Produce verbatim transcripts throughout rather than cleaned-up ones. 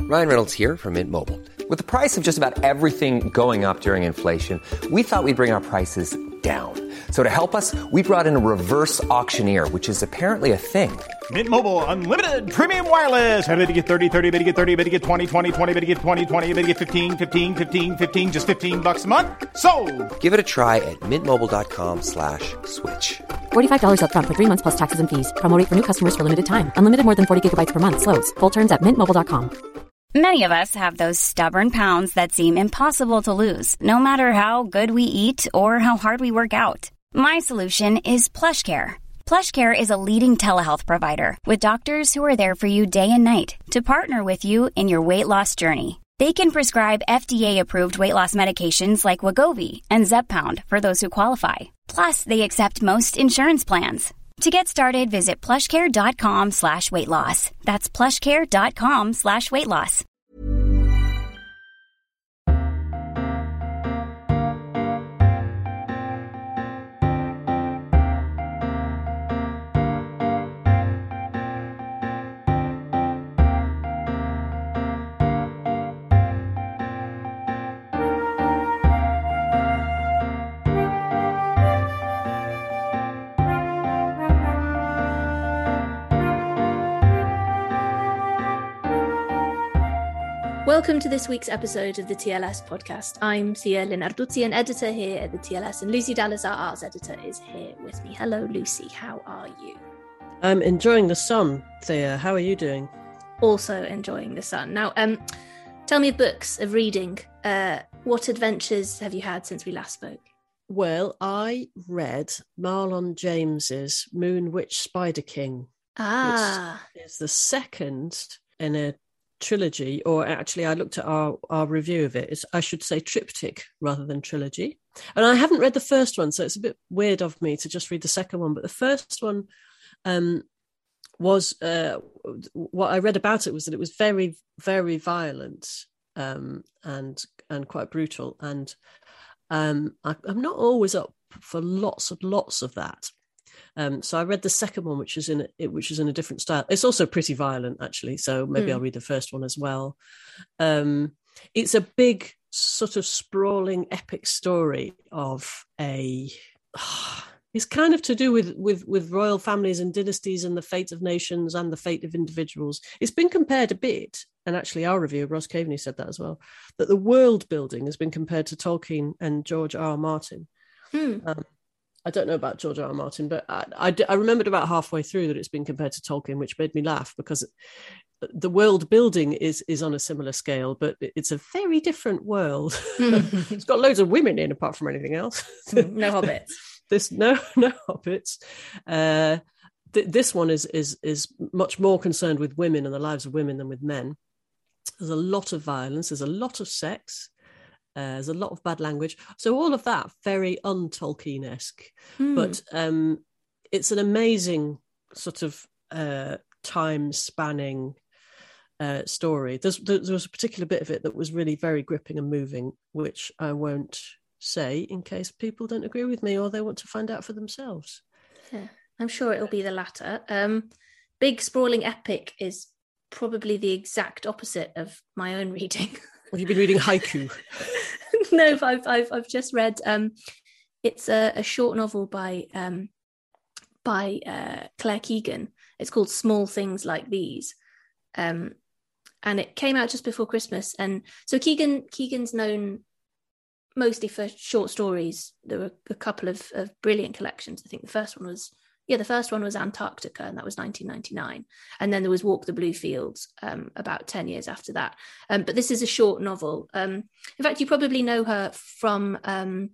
Ryan Reynolds here from Mint Mobile. With the price of just about everything going up during inflation, we thought we'd bring our prices down. So to help us, we brought in a reverse auctioneer, which is apparently a thing. Mint Mobile Unlimited Premium Wireless. How to get thirty, thirty, how to get thirty, how to get twenty, twenty, twenty, how to get twenty, twenty, how to get fifteen, fifteen, fifteen, fifteen, just fifteen bucks a month? Sold! Give it a try at mintmobile.com slash switch. forty-five dollars up front for three months plus taxes and fees. Promo rate for new customers for limited time. Unlimited more than forty gigabytes per month. Slows full terms at mint mobile dot com. Many of us have those stubborn pounds that seem impossible to lose, no matter how good we eat or how hard we work out. My solution is PlushCare. PlushCare is a leading telehealth provider with doctors who are there for you day and night to partner with you in your weight loss journey. They can prescribe F D A-approved weight loss medications like Wegovy and Zepbound for those who qualify. Plus, they accept most insurance plans. To get started, visit plushcare.com slash weight loss. That's plushcare.com slash weight loss. Welcome to this week's episode of the T L S podcast. I'm Thea Linarduzzi, an editor here at the T L S, and Lucy Dallas, our arts editor, is here with me. Hello, Lucy. How are you? I'm enjoying the sun, Thea. How are you doing? Also enjoying the sun. Now, um, tell me of books, of reading. Uh, what adventures have you had since we last spoke? Well, I read Marlon James's Moon Witch Spider King. Ah. Which is the second in a trilogy, or actually I looked at our, our review of it. It's, I should say, triptych rather than trilogy. And I haven't read the first one, so it's a bit weird of me to just read the second one. But the first one um, was, uh, what I read about it was that it was very, very violent um, and and quite brutal. And um, I, I'm not always up for lots and lots of that. Um, so I read the second one, which is in a, which is in a different style. It's also pretty violent, actually. So maybe mm. I'll read the first one as well. Um, it's a big, sort of sprawling, epic story of a. Oh, it's kind of to do with with with royal families and dynasties and the fate of nations and the fate of individuals. It's been compared a bit, and actually our reviewer Ross Caveney said that as well, that the world building has been compared to Tolkien and George R. R. Martin. Mm. Um, I don't know about George R. R. Martin, but I, I, I remembered about halfway through that it's been compared to Tolkien, which made me laugh because the world building is is on a similar scale, but it's a very different world. Mm. It's got loads of women in, apart from anything else. No hobbits. This no no hobbits. Uh, th- this one is is is much more concerned with women and the lives of women than with men. There's a lot of violence. There's a lot of sex. Uh, there's a lot of bad language. So all of that very un-Tolkien-esque. Mm. But um, it's an amazing sort of uh, time-spanning uh, story. There's, there was a particular bit of it that was really very gripping and moving, which I won't say in case people don't agree with me or they want to find out for themselves. Yeah, I'm sure it'll be the latter. Um, big, sprawling epic is probably the exact opposite of my own reading. Have you been reading haiku? No, I've I've I've just read. Um, it's a, a short novel by um, by uh, Claire Keegan. It's called Small Things Like These, um, and it came out just before Christmas. And so Keegan Keegan's known mostly for short stories. There were a couple of, of brilliant collections. I think the first one was yeah, the first one was Antarctica, and that was nineteen ninety-nine. And then there was Walk the Blue Fields um, about ten years after that. Um, but this is a short novel. Um, in fact, you probably know her from um,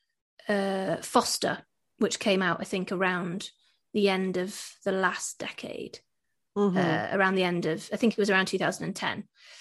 uh, Foster, which came out, I think, around the end of the last decade. Mm-hmm. Uh, around the end of, I think it was around two thousand ten.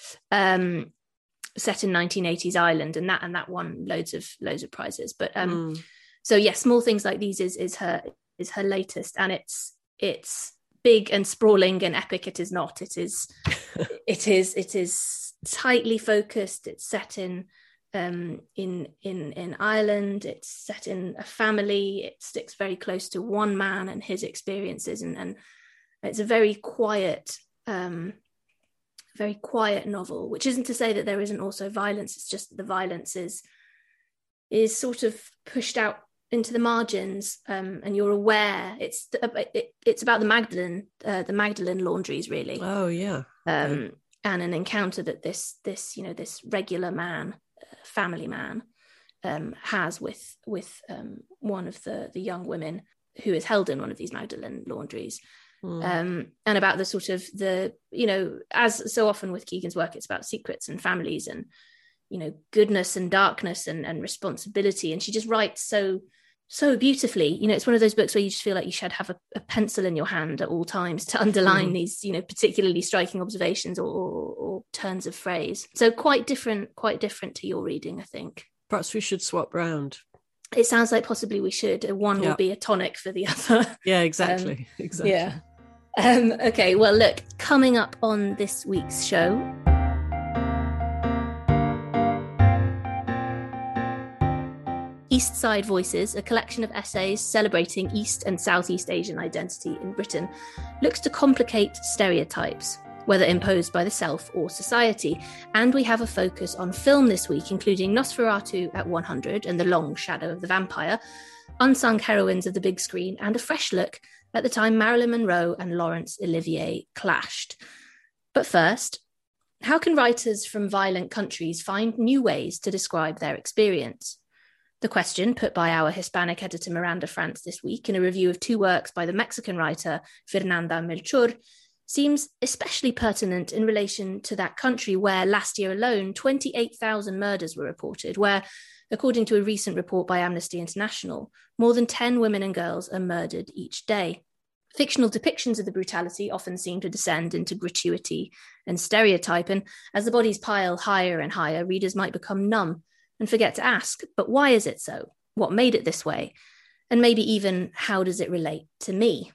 Um, set in nineteen eighties Ireland, and that and that won loads of loads of prizes. But um, mm. so yeah, Small Things Like These is is her. is her latest, and it's it's big and sprawling and epic. It is not. It is it is it is tightly focused. It's set in um in in in Ireland. It's set in a family. It sticks very close to one man and his experiences, and and it's a very quiet um very quiet novel, which isn't to say that there isn't also violence. It's just that the violence is is sort of pushed out into the margins, um, and you're aware it's it, it's about the Magdalen uh, the Magdalen laundries, really. Oh yeah. Um, okay. And an encounter that this this you know this regular man, uh, family man, um, has with with um, one of the the young women who is held in one of these Magdalen laundries. Mm. Um, and about the sort of the, you know, as so often with Keegan's work, it's about secrets and families and, you know, goodness and darkness and, and responsibility. And she just writes so, so beautifully. You know, it's one of those books where you just feel like you should have a, a pencil in your hand at all times to underline mm. these, you know, particularly striking observations or, or, or turns of phrase. So quite different, quite different to your reading, I think. Perhaps we should swap round. It sounds like possibly we should. One yeah. will be a tonic for the other. Yeah, exactly. Um, exactly. Yeah. Um, okay, well, look, coming up on this week's show, East Side Voices, a collection of essays celebrating East and Southeast Asian identity in Britain, looks to complicate stereotypes, whether imposed by the self or society. And we have a focus on film this week, including Nosferatu at one hundred and The Long Shadow of the Vampire, unsung heroines of the big screen, and a fresh look at the time Marilyn Monroe and Laurence Olivier clashed. But first, how can writers from violent countries find new ways to describe their experience? The question put by our Hispanic editor Miranda France this week in a review of two works by the Mexican writer Fernanda Melchor seems especially pertinent in relation to that country where last year alone twenty-eight thousand murders were reported, where, according to a recent report by Amnesty International, more than ten women and girls are murdered each day. Fictional depictions of the brutality often seem to descend into gratuity and stereotype, and as the bodies pile higher and higher, readers might become numb and forget to ask, but why is it so? What made it this way? And maybe even, how does it relate to me?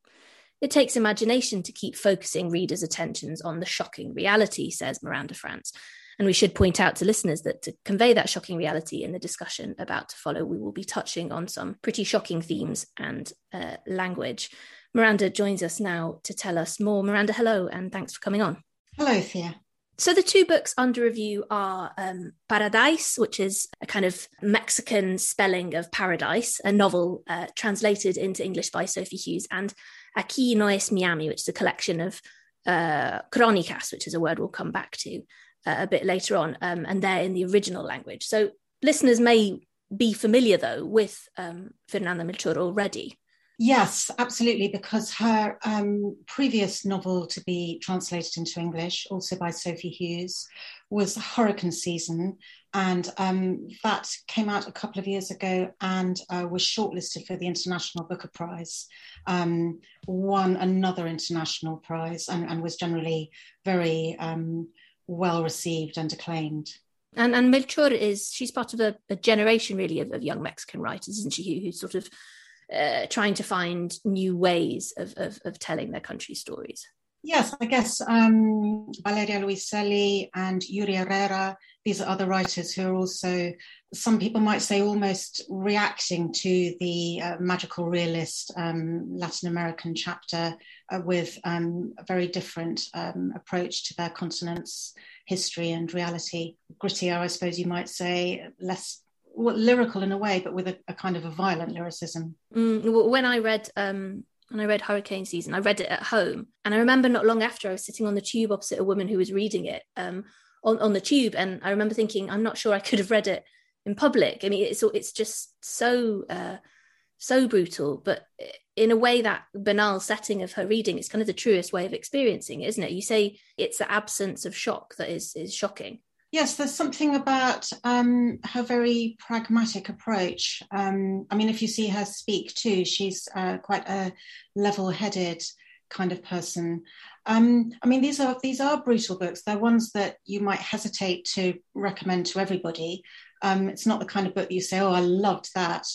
It takes imagination to keep focusing readers' attentions on the shocking reality, says Miranda France. And we should point out to listeners that to convey that shocking reality in the discussion about to follow, we will be touching on some pretty shocking themes and uh, language. Miranda joins us now to tell us more. Miranda, hello, and thanks for coming on. Hello, Thea. So the two books under review are um, Paradise, which is a kind of Mexican spelling of paradise, a novel uh, translated into English by Sophie Hughes, and Aquí no es Miami, which is a collection of uh, crónicas, which is a word we'll come back to uh, a bit later on, um, and they're in the original language. So listeners may be familiar, though, with um, Fernanda Melchor already. Yes, absolutely, because her um, previous novel to be translated into English, also by Sophie Hughes, was Hurricane Season, and um, that came out a couple of years ago and uh, was shortlisted for the International Booker Prize, um, won another international prize, and, and was generally very um, well received and acclaimed. And, and Melchor is, she's part of a, a generation, really, of, of young Mexican writers, isn't she, who, who sort of Uh, trying to find new ways of, of, of telling their country stories. Yes, I guess um, Valeria Luiselli and Yuri Herrera, these are other writers who are also, some people might say, almost reacting to the uh, magical realist um, Latin American chapter uh, with um, a very different um, approach to their continent's history and reality. Grittier, I suppose you might say, less well, lyrical in a way, but with a, a kind of a violent lyricism. Mm, when I read um, when I read Hurricane Season, I read it at home, and I remember not long after I was sitting on the tube opposite a woman who was reading it um, on on the tube, and I remember thinking, I'm not sure I could have read it in public. I mean, it's it's just so uh, so brutal, but in a way that banal setting of her reading is kind of the truest way of experiencing it, isn't it? You say it's the absence of shock that is is shocking. Yes, there's something about um, her very pragmatic approach. Um, I mean, if you see her speak too, she's uh, quite a level-headed kind of person. Um, I mean, these are these are brutal books. They're ones that you might hesitate to recommend to everybody. Um, it's not the kind of book that you say, oh, I loved that.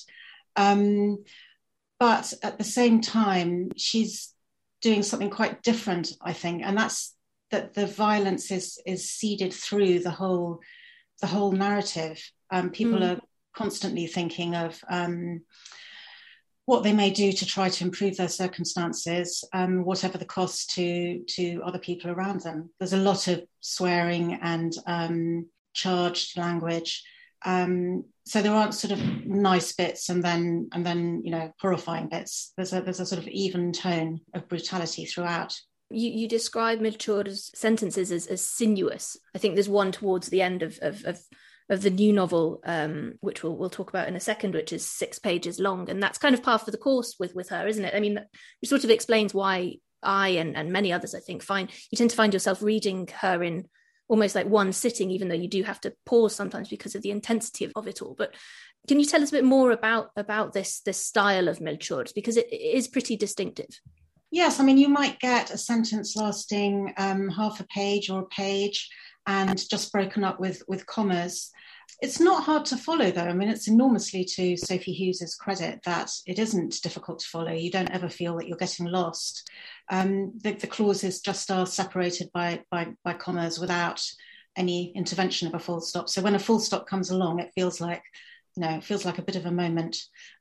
Um, but at the same time, she's doing something quite different, I think, and that's that the violence is is seeded through the whole the whole narrative. Um, people mm. are constantly thinking of um, what they may do to try to improve their circumstances, um, whatever the cost to to other people around them. There's a lot of swearing and um, charged language. Um, so there aren't sort of nice bits and then and then you know horrifying bits. There's a there's a sort of even tone of brutality throughout. You, you describe Melchior's sentences as, as sinuous. I think there's one towards the end of of, of, of the new novel, um, which we'll we'll talk about in a second, which is six pages long, and that's kind of par for the course with with her, isn't it? I mean, it sort of explains why I and, and many others, I think, find you tend to find yourself reading her in almost like one sitting, even though you do have to pause sometimes because of the intensity of, of it all. But can you tell us a bit more about about this this style of Melchior's, because it, it is pretty distinctive? Yes, I mean, you might get a sentence lasting um, half a page or a page and just broken up with, with commas. It's not hard to follow, though. I mean, it's enormously to Sophie Hughes's credit that it isn't difficult to follow. You don't ever feel that you're getting lost. Um, the, the clauses just are separated by, by, by commas without any intervention of a full stop. So when a full stop comes along, it feels like, you know, it feels like a bit of a moment.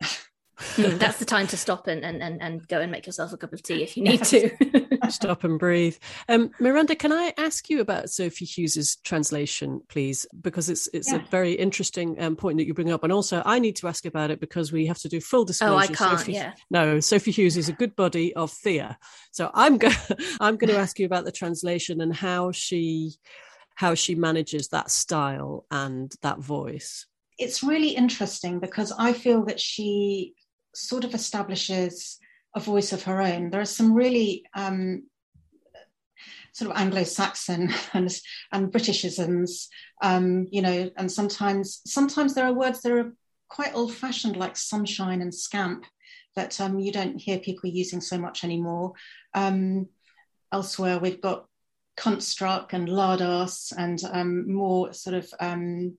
Mm, that's the time to stop and, and, and, and go and make yourself a cup of tea if you need to. Stop and breathe. Um, Miranda, can I ask you about Sophie Hughes's translation, please? Because it's it's yeah. a very interesting um, point that you bring up. And also, I need to ask about it because we have to do full disclosure. Oh, I can't, Sophie, yeah. No, Sophie Hughes is a good buddy of Thea. So I'm, go- I'm going to ask you about the translation and how she how she manages that style and that voice. It's really interesting because I feel that she sort of establishes a voice of her own. There are some really um, sort of Anglo-Saxon and, and Britishisms, um, you know, and sometimes sometimes there are words that are quite old-fashioned, like sunshine and scamp, that um, you don't hear people using so much anymore. Um, elsewhere, we've got cunt struck and lard arse and um, more sort of... Um,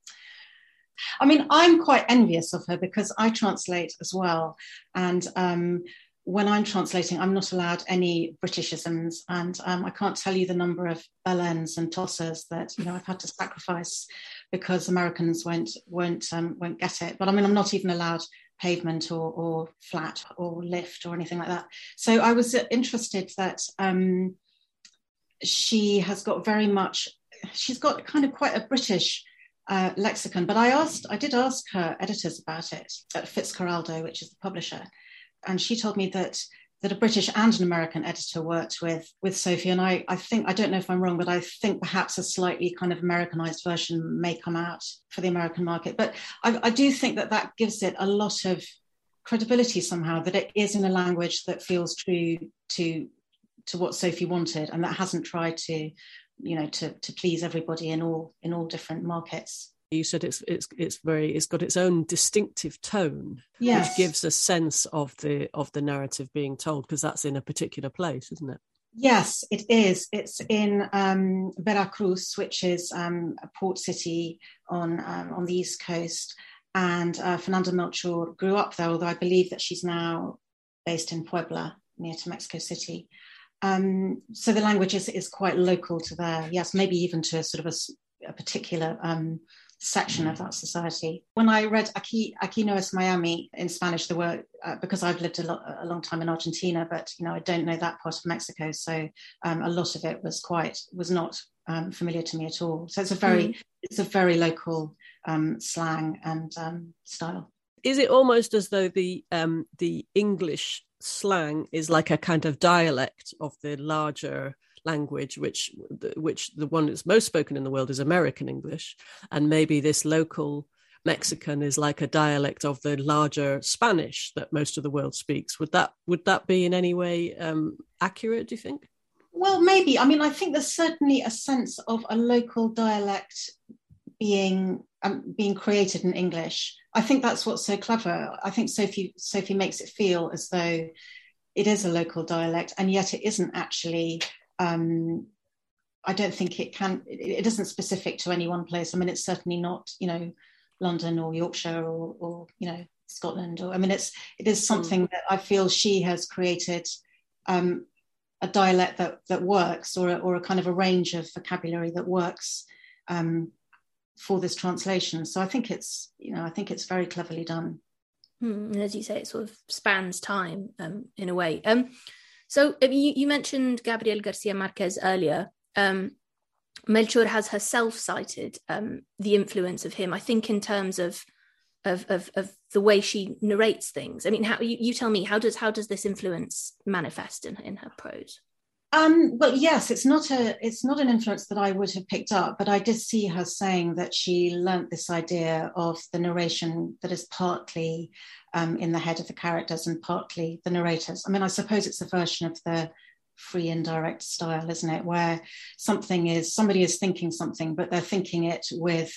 I mean, I'm quite envious of her because I translate as well. And um, when I'm translating, I'm not allowed any Britishisms. And um, I can't tell you the number of bellends and tossers that, you know, I've had to sacrifice because Americans won't won't um, won't get it. But I mean, I'm not even allowed pavement or, or flat or lift or anything like that. So I was interested that um, she has got very much, she's got kind of quite a British Uh, lexicon, but I asked, I did ask her editors about it at Fitzcarraldo, which is the publisher, and she told me that that a British and an American editor worked with with Sophie, and I, I think, I don't know if I'm wrong, but I think perhaps a slightly kind of Americanized version may come out for the American market. But I, I do think that that gives it a lot of credibility somehow, that it is in a language that feels true to to what Sophie wanted, and that hasn't tried to you know, to, to please everybody in all in all different markets. You said it's it's it's very it's got its own distinctive tone, yes. which gives a sense of the of the narrative being told, because that's in a particular place, isn't it? Yes, it is. It's in um, Veracruz, which is um, a port city on um, on the East Coast, and uh, Fernanda Melchor grew up there, although I believe that she's now based in Puebla, near to Mexico City. Um, so the language is, is quite local to there, yes, maybe even to sort of a, a particular um, section of that society. When I read Aquí, Aquí no es Miami in Spanish, there were, uh, because I've lived a, lo- a long time in Argentina, but, you know, I don't know that part of Mexico, so um, a lot of it was quite, was not um, familiar to me at all. So it's a very, mm. it's a very local um, slang and um, style. Is it almost as though the um, the English slang is like a kind of dialect of the larger language, which which the one that's most spoken in the world is American English, and maybe this local Mexican is like a dialect of the larger Spanish that most of the world speaks? Would that would that be in any way um, accurate, do you think? Well, maybe. I mean, I think there's certainly a sense of a local dialect being um, being created in English. I think that's what's so clever. I think Sophie Sophie makes it feel as though it is a local dialect, and yet it isn't actually. Um, I don't think it can. It, it isn't specific to any one place. I mean, it's certainly not, you know, London or Yorkshire or, or you know, Scotland. Or I mean, it's it is something mm. that I feel she has created. Um, a dialect that that works, or a, or a kind of a range of vocabulary that works um, for this translation. So I think it's, you know, I think it's very cleverly done. Mm, and as you say, it sort of spans time um, in a way. Um, so I mean, you, you mentioned Gabriel Garcia Marquez earlier. Um, Melchor has herself cited um, the influence of him, I think, in terms of of of, of the way she narrates things. I mean, how you, you tell me, how does how does this influence manifest in, in her prose? Um, well, yes, it's not a it's not an influence that I would have picked up, but I did see her saying that she learnt this idea of the narration that is partly um, in the head of the characters and partly the narrators. I mean, I suppose it's a version of the free indirect style, isn't it? Where something is, somebody is thinking something, but they're thinking it with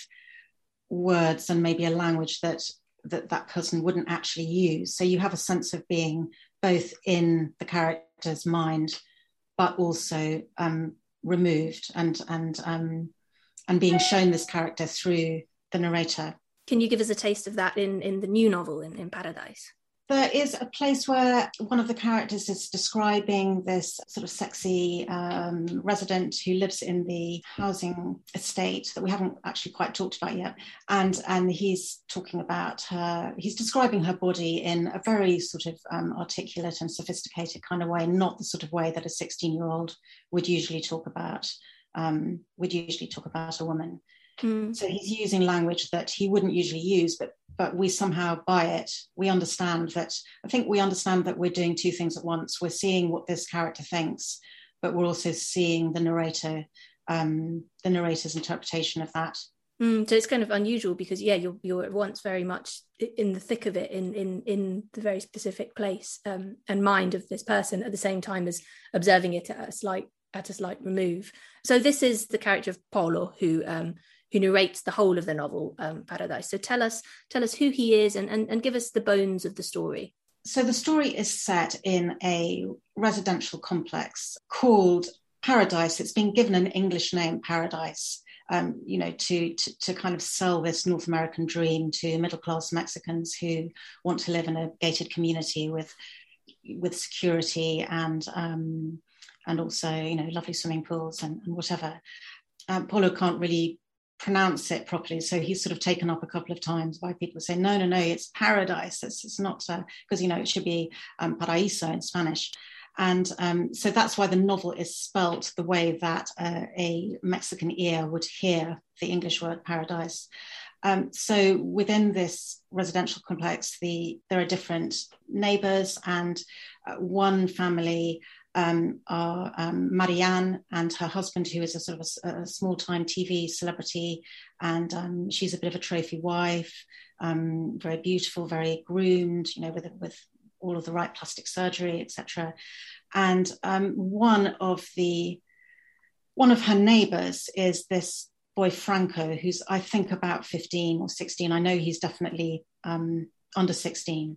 words and maybe a language that that, that person wouldn't actually use. So you have a sense of being both in the character's mind, but also um, removed and and um, and being shown this character through the narrator. Can you give us a taste of that in, in the new novel, in, in Paradise? There is a place where one of the characters is describing this sort of sexy um, resident who lives in the housing estate that we haven't actually quite talked about yet. And, and he's talking about her, he's describing her body in a very sort of um, articulate and sophisticated kind of way, not the sort of way that a sixteen-year-old would usually talk about, um, would usually talk about a woman. Mm. So he's using language that he wouldn't usually use, but but we somehow buy it. We understand that, I think we understand that we're doing two things at once. We're seeing what this character thinks, but we're also seeing the narrator, um, the narrator's interpretation of that. Mm, so it's kind of unusual because, yeah, you're you're at once very much in the thick of it, in in in the very specific place um, and mind of this person, at the same time as observing it at a slight at a slight remove. So this is the character of Paulo, who um, who narrates the whole of the novel, um, Paradise. So tell us, tell us who he is and, and, and give us the bones of the story. So the story is set in a residential complex called Paradise. It's been given an English name, Paradise, um, you know, to, to, to kind of sell this North American dream to middle-class Mexicans who want to live in a gated community with, with security and, um, and also, you know, lovely swimming pools and, and whatever. Um, Paulo can't really pronounce it properly, so he's sort of taken up a couple of times by people saying no no no it's Paradise, it's, it's not, because uh, you know it should be um, paraíso in Spanish, and um, so that's why the novel is spelt the way that uh, a Mexican ear would hear the English word paradise. Um, so within this residential complex, the there are different neighbours, and uh, one family Um, are um, Marianne and her husband, who is a sort of a, a small-time T V celebrity, and um, she's a bit of a trophy wife, um, very beautiful, very groomed, you know, with with all of the right plastic surgery, et cetera. And um, one of the one of her neighbours is this boy Franco, who's I think about fifteen or sixteen. I know he's definitely um, under sixteen.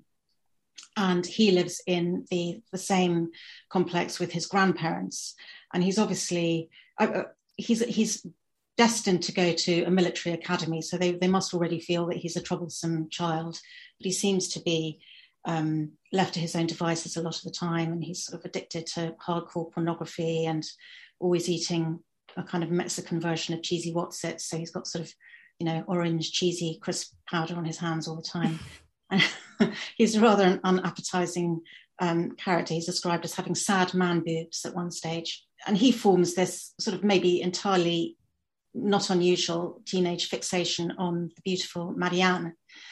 And he lives in the, the same complex with his grandparents. And he's obviously, uh, he's he's destined to go to a military academy. So they, they must already feel that he's a troublesome child. But he seems to be um, left to his own devices a lot of the time. And he's sort of addicted to hardcore pornography and always eating a kind of Mexican version of cheesy Wotsits. So he's got sort of, you know, orange cheesy crisp powder on his hands all the time. And he's rather an unappetizing um, character. He's described as having sad man boobs at one stage. And he forms this sort of maybe entirely not unusual teenage fixation on the beautiful Marianne.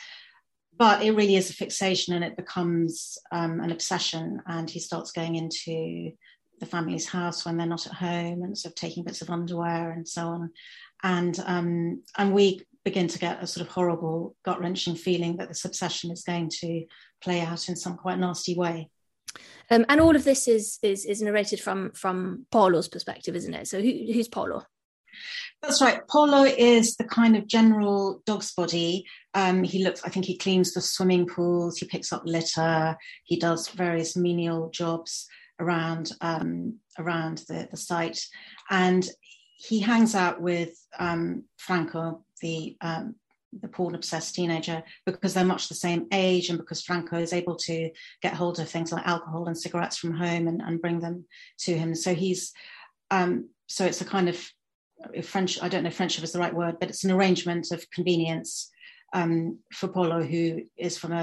But it really is a fixation, and it becomes um, an obsession. And he starts going into the family's house when they're not at home and sort of taking bits of underwear and so on. And um, and we begin to get a sort of horrible, gut-wrenching feeling that this obsession is going to play out in some quite nasty way. Um, and all of this is is is narrated from from Paulo's perspective, isn't it? So who, who's Paulo? That's right. Paulo is the kind of general dog's body. Um, he looks, I think he cleans the swimming pools, he picks up litter, he does various menial jobs around um, around the, the site. And he hangs out with um, Franco, the um, the porn-obsessed teenager, because they're much the same age, and because Franco is able to get hold of things like alcohol and cigarettes from home and, and bring them to him. So he's um, so it's a kind of French, I don't know if friendship is the right word, but it's an arrangement of convenience um, for Paulo, who is from a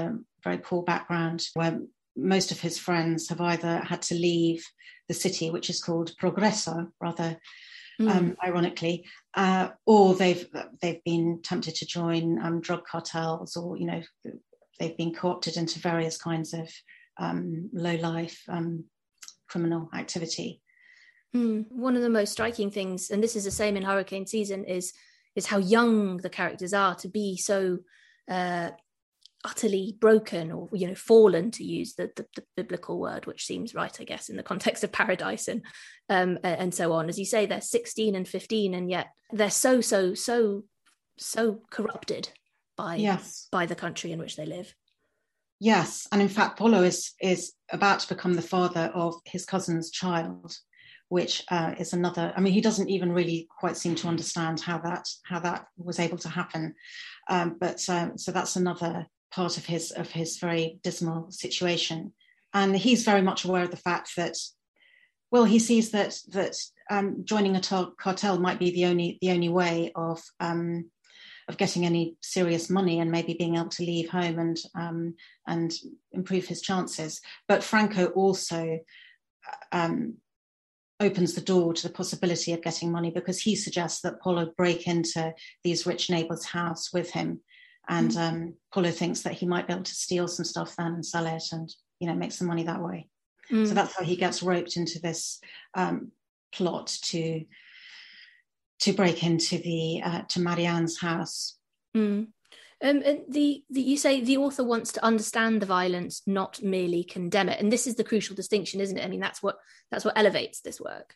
very poor background where most of his friends have either had to leave the city, which is called Progreso, rather mm. um, ironically, uh, or they've they've been tempted to join um, drug cartels, or you know they've been co-opted into various kinds of um, low-life um, criminal activity. Mm. One of the most striking things, and this is the same in Hurricane Season, is is how young the characters are to be so uh, utterly broken, or you know fallen, to use the, the, the biblical word, which seems right, I guess, in the context of paradise and um, and so on. As you say, they're sixteen and fifteen, and yet they're so so so so corrupted by yes. by the country in which they live. Yes, and in fact, Polo is is about to become the father of his cousin's child, which uh, is another. I mean, he doesn't even really quite seem to understand how that how that was able to happen. Um, but um, so that's another part of his of his very dismal situation, and he's very much aware of the fact that, well, he sees that that um, joining a tar- cartel might be the only the only way of um, of getting any serious money and maybe being able to leave home and um, and improve his chances. But Franco also um, opens the door to the possibility of getting money, because he suggests that Polo break into these rich neighbours' house with him. And mm. um, Polo thinks that he might be able to steal some stuff then and sell it and, you know, make some money that way. Mm. So that's how he gets roped into this um, plot to to break into the uh, to Marianne's house. Mm. Um, and the, the you say the author wants to understand the violence, not merely condemn it. And this is the crucial distinction, isn't it? I mean, that's what that's what elevates this work.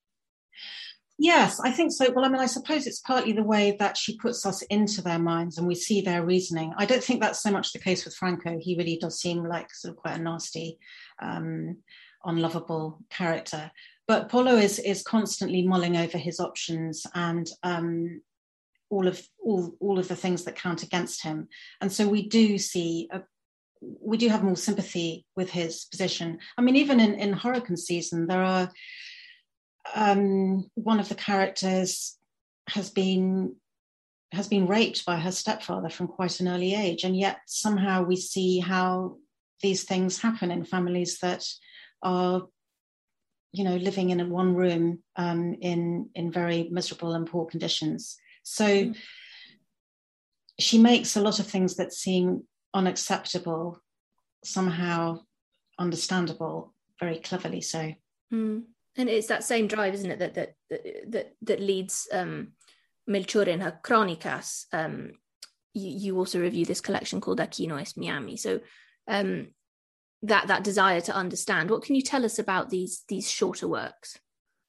Yes, I think so. Well, I mean, I suppose it's partly the way that she puts us into their minds and we see their reasoning. I don't think that's so much the case with Franco. He really does seem like sort of quite a nasty, um, unlovable character. But Polo is is constantly mulling over his options and um, all of all all of the things that count against him. And so we do see a, we do have more sympathy with his position. I mean, even in, in Hurricane Season, there are um, one of the characters has been has been raped by her stepfather from quite an early age, and yet somehow we see how these things happen in families that are, you know, living in a one room um, in in very miserable and poor conditions. So mm. she makes a lot of things that seem unacceptable somehow understandable, very cleverly so. Mm. And it's that same drive, isn't it, that that that that leads um, Melchor in her Crónicas. Um, you, you also review this collection called Aquí no es Miami. So um, that that desire to understand. What can you tell us about these these shorter works?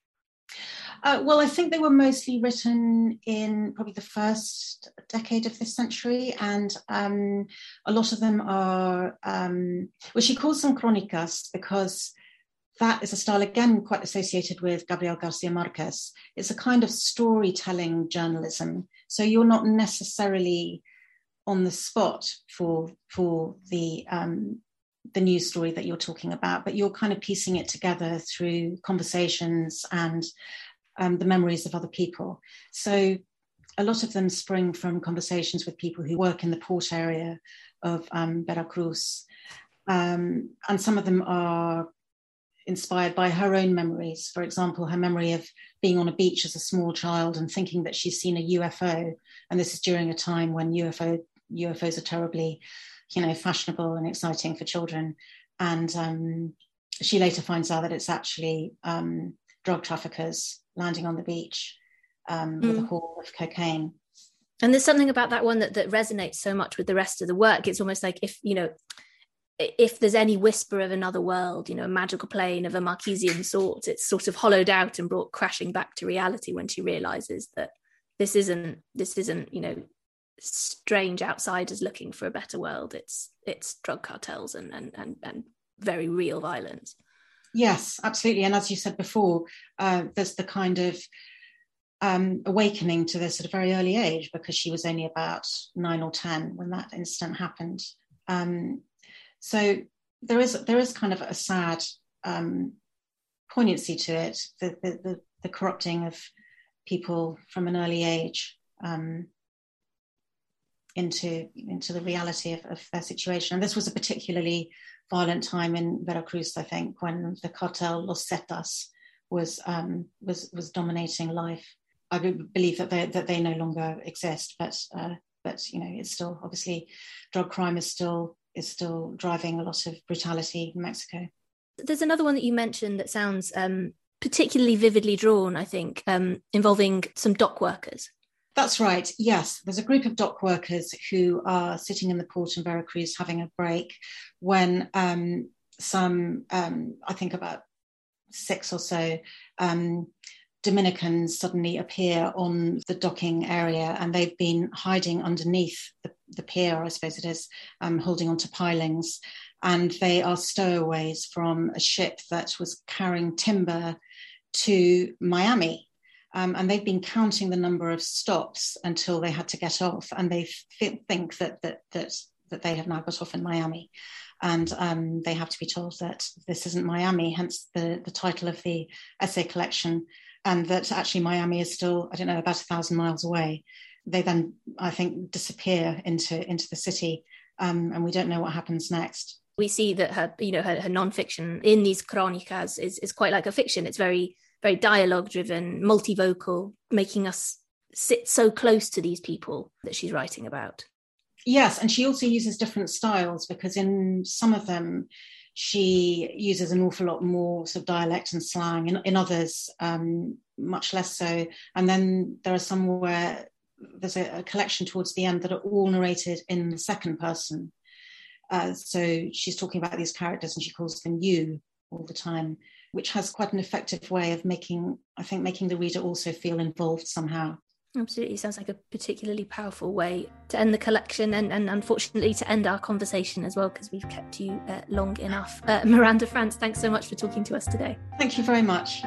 Uh, well, I think they were mostly written in probably the first decade of this century, and um, a lot of them are, um, well, she calls them crónicas because that is a style, again, quite associated with Gabriel Garcia Marquez. It's a kind of storytelling journalism. So you're not necessarily on the spot for, for the um, the news story that you're talking about, but you're kind of piecing it together through conversations and um, the memories of other people. So a lot of them spring from conversations with people who work in the port area of um, Veracruz. Um, and some of them are inspired by her own memories. For example, her memory of being on a beach as a small child and thinking that she's seen a U F O. And this is during a time when U F O, U F Os are terribly, you know, fashionable and exciting for children. And um, she later finds out that it's actually um, drug traffickers landing on the beach um, mm. with a haul of cocaine. And there's something about that one that, that resonates so much with the rest of the work. It's almost like if, you know, if there's any whisper of another world, you know, a magical plane of a Marquesian sort, it's sort of hollowed out and brought crashing back to reality when she realizes that this isn't, this isn't, you know, strange outsiders looking for a better world. It's it's drug cartels and and and, and very real violence. Yes, absolutely. And as you said before, uh, there's the kind of um, awakening to this at a very early age, because she was only about nine or ten when that incident happened. Um, so there is there is kind of a sad um, poignancy to it, the, the the the corrupting of people from an early age. Um, into, into the reality of, of their situation. And this was a particularly violent time in Veracruz, I think, when the cartel Los Zetas was um, was was dominating life. I believe that they that they no longer exist, but uh, but you know, it's still, obviously, drug crime is still is still driving a lot of brutality in Mexico. There's another one that you mentioned that sounds um, particularly vividly drawn, I think, um, involving some dock workers. That's right, yes. There's a group of dock workers who are sitting in the port in Veracruz having a break when um, some, um, I think about six or so um, Dominicans suddenly appear on the docking area, and they've been hiding underneath the, the pier, I suppose it is, um, holding onto pilings. And they are stowaways from a ship that was carrying timber to Miami. Um, and they've been counting the number of stops until they had to get off, and they th- think that that that that they have now got off in Miami, and um, they have to be told that this isn't Miami. Hence the the title of the essay collection, and that actually Miami is still, I don't know, about a thousand miles away. They then, I think, disappear into into the city, um, and we don't know what happens next. We see that her, you know, her, her nonfiction in these crónicas is is quite like a fiction. It's very very dialogue driven, multivocal, making us sit so close to these people that she's writing about. Yes, and she also uses different styles, because in some of them she uses an awful lot more sort of dialect and slang, in, in others um, much less so. And then there are some where there's a, a collection towards the end that are all narrated in the second person. Uh, so she's talking about these characters and she calls them you all the time, which has quite an effective way of making, I think, making the reader also feel involved somehow. Absolutely. Sounds like a particularly powerful way to end the collection, and, and unfortunately to end our conversation as well, because we've kept you uh, long enough. Uh, Miranda Frantz, thanks so much for talking to us today. Thank you very much.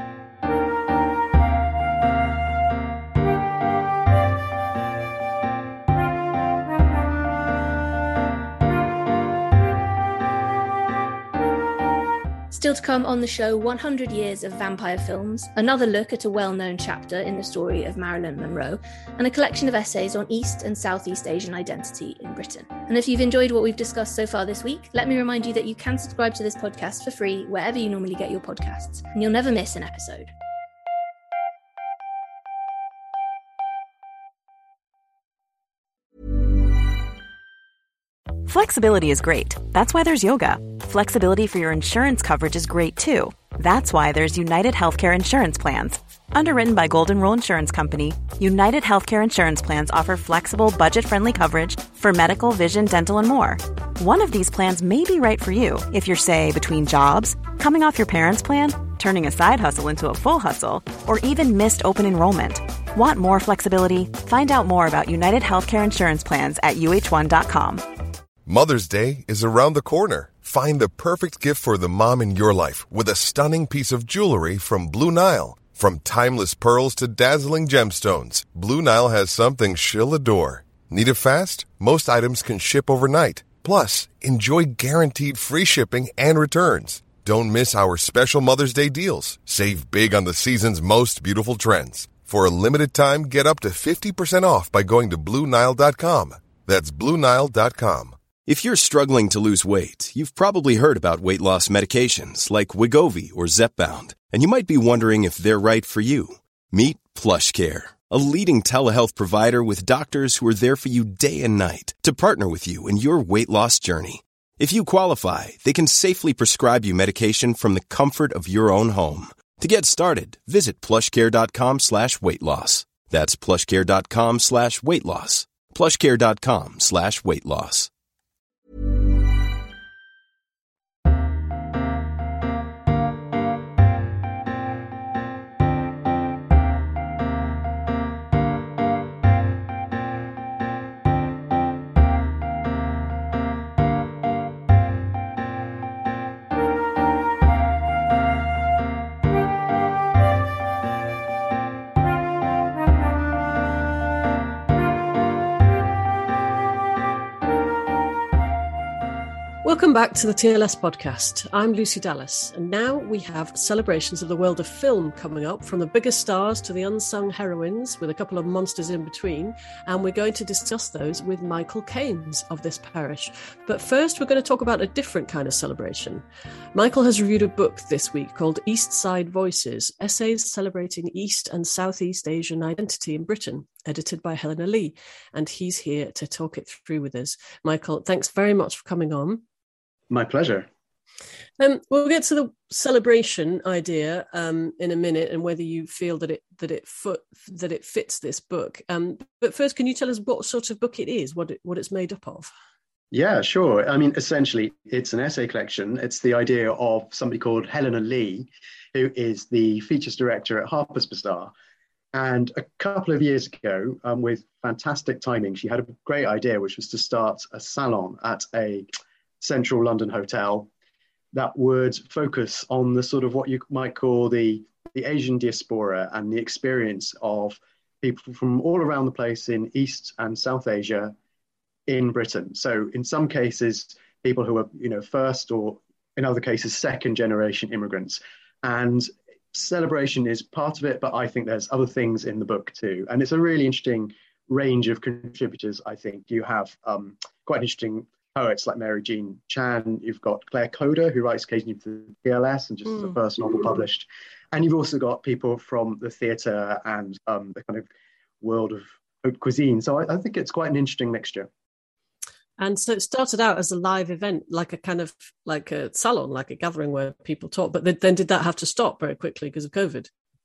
Still to come on the show, one hundred years of vampire films, another look at a well-known chapter in the story of Marilyn Monroe, and a collection of essays on East and Southeast Asian identity in Britain. And if you've enjoyed what we've discussed so far this week, let me remind you that you can subscribe to this podcast for free wherever you normally get your podcasts, and you'll never miss an episode. Flexibility is great. That's why there's yoga. Flexibility for your insurance coverage is great too. That's why there's United Healthcare Insurance Plans. Underwritten by Golden Rule Insurance Company, United Healthcare Insurance Plans offer flexible, budget-friendly coverage for medical, vision, dental, and more. One of these plans may be right for you if you're, say, between jobs, coming off your parents' plan, turning a side hustle into a full hustle, or even missed open enrollment. Want more flexibility? Find out more about United Healthcare Insurance Plans at U H one dot com. Mother's Day is around the corner. Find the perfect gift for the mom in your life with a stunning piece of jewelry from Blue Nile. From timeless pearls to dazzling gemstones, Blue Nile has something she'll adore. Need it fast? Most items can ship overnight. Plus, enjoy guaranteed free shipping and returns. Don't miss our special Mother's Day deals. Save big on the season's most beautiful trends. For a limited time, get up to fifty percent off by going to Blue Nile dot com. That's Blue Nile dot com. If you're struggling to lose weight, you've probably heard about weight loss medications like Wegovy or Zepbound, and you might be wondering if they're right for you. Meet PlushCare, a leading telehealth provider with doctors who are there for you day and night to partner with you in your weight loss journey. If you qualify, they can safely prescribe you medication from the comfort of your own home. To get started, visit plushcare.com slash weight loss. That's plushcare.com slash weight loss. plushcare.com slash weight loss. Welcome back to the T L S podcast. I'm Lucy Dallas, and now we have celebrations of the world of film coming up, from the biggest stars to the unsung heroines, with a couple of monsters in between, and we're going to discuss those with Michael Keynes of this parish. But first, we're going to talk about a different kind of celebration. Michael has reviewed a book this week called East Side Voices, Essays Celebrating East and Southeast Asian Identity in Britain, edited by Helena Lee, and he's here to talk it through with us. Michael, thanks very much for coming on. My pleasure. Um, we'll get to the celebration idea um, in a minute, and whether you feel that it that it foot, that it fits this book. Um, but first, can you tell us what sort of book it is, what it, what it's made up of? Yeah, sure. I mean, essentially, it's an essay collection. It's the idea of somebody called Helena Lee, who is the features director at Harper's Bazaar. And a couple of years ago, um, with fantastic timing, she had a great idea, which was to start a salon at a central London hotel that would focus on the sort of what you might call the, the Asian diaspora and the experience of people from all around the place in East and South Asia in Britain. So in some cases, people who are, you know, first, or in other cases, second generation immigrants. And celebration is part of it, but I think there's other things in the book too. And it's a really interesting range of contributors, I think. You have um, quite interesting poets like Mary Jean Chan. You've got Claire Coder, who writes occasionally for the T L S and just mm. as a first novel published. And you've also got people from the theatre and um, the kind of world of haute cuisine. So I, I think it's quite an interesting mixture. And so it started out as a live event, like a kind of like a salon, like a gathering where people talk. But then did that have to stop very quickly because of COVID?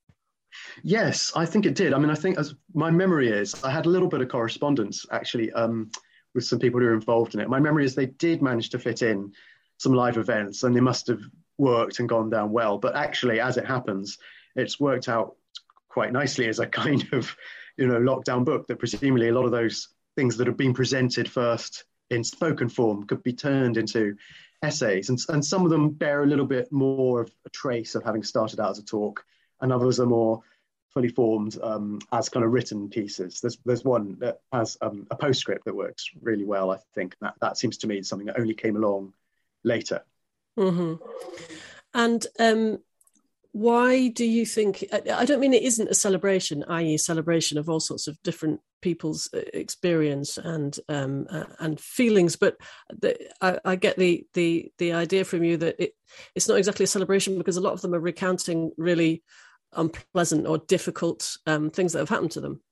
Yes, I think it did. I mean, I think, as my memory is, I had a little bit of correspondence actually um, with some people who were involved in it. My memory is they did manage to fit in some live events, and they must have worked and gone down well. But actually, as it happens, it's worked out quite nicely as a kind of, you know, lockdown book, that presumably a lot of those things that have been presented first in spoken form could be turned into essays. And, and some of them bear a little bit more of a trace of having started out as a talk, and others are more fully formed um, as kind of written pieces. There's there's one that has um, a postscript that works really well, I think. That, that seems to me something that only came along later. Mm-hmm. And um, why do you think, I don't mean it isn't a celebration, that is a celebration of all sorts of different people's experience and um, uh, and feelings, but the, I, I get the, the the idea from you that it, it's not exactly a celebration, because a lot of them are recounting really unpleasant or difficult um, things that have happened to them.